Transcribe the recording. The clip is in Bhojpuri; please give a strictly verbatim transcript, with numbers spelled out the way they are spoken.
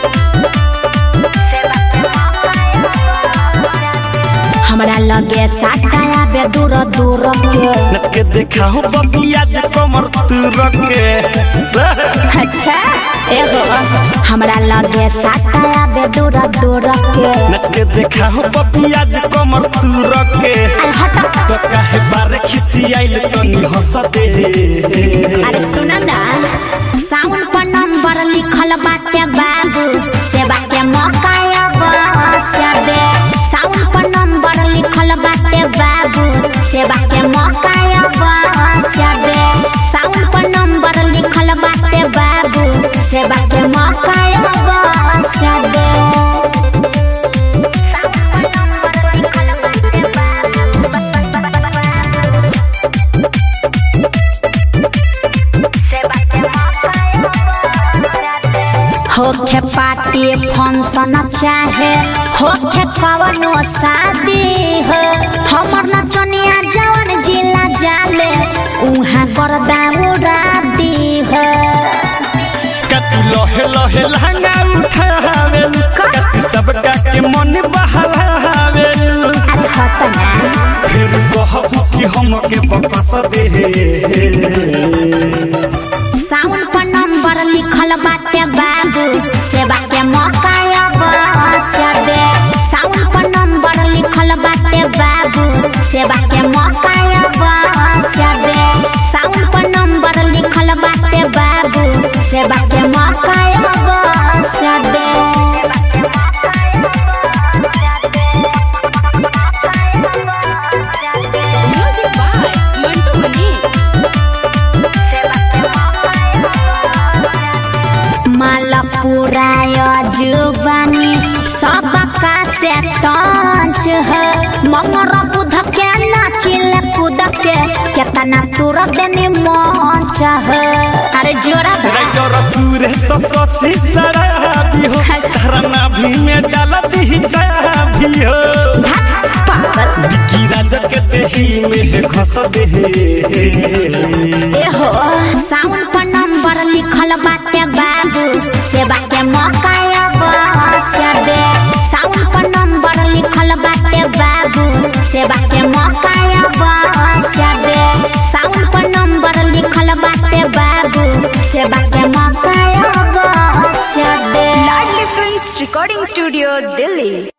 हमरा लगे साटाया बे दूर दूर के नच के देखा हो बबिया जे कमर तूर के। अच्छा एगो हमरा लगे साटाया बे दूर दूर के नच के देखा हो बबिया जे कमर तूर के। तो काहे बारे खिसी आइल तनी हंस दे। अरे सुना ना साउंड पर नंबर लिखल बाटे बाबू सेवा के मौका अवश्य दे। साउंड पर नंबर लिखल बाटे बाबू सेवा के मौका अवश्य दे। साउंड पर नंबर लिखल बाटे बाबू सेवा के मौका अवश्य दे। होखे पार्टी फंक्शन चाहे होखे कवनो शादी हो हमर नचनिया जवन जिला जाले उहाँ करदा उड़ादी हो। कतु लहे लहे लहंगा उठावे कतु सबका के मन बहलावे। अरे हट ना फिर कहबू कि हमके बकस दे। साउंड पर नंबर लिखल बाटे बाबू सेवा के मौका अवश्य दे। साउंड पर नंबर लिखल बाटे बाबू सेवा के मौका अवश्य दे। साउंड पर नंबर लिखल बाटे बाबू सेवा के मौका अवश्य दे। Music by Mantu Mani. माला पुराय जुबानी सबका से टंच है मंगर बुध के नाचिले कूद के केतना तोर देने मंच है। अरे जोरा राइटर सूरे सससी सराबी हो चरना भी में डाल दी चाबी हो। पागल बिकी राजा के देही में घस दे। ए हो साउंड पर नंबर लिखल बाटे बाबू सेवा के मौका अवश्य दे। साउंड पर नंबर लिखल बाटे बाबू सेवा के मौका अवश्य दे। साउंड पर नंबर लिखल बाटे बाबू सेवा के मौका अवश्य दे। Ladli films recording studio Delhi.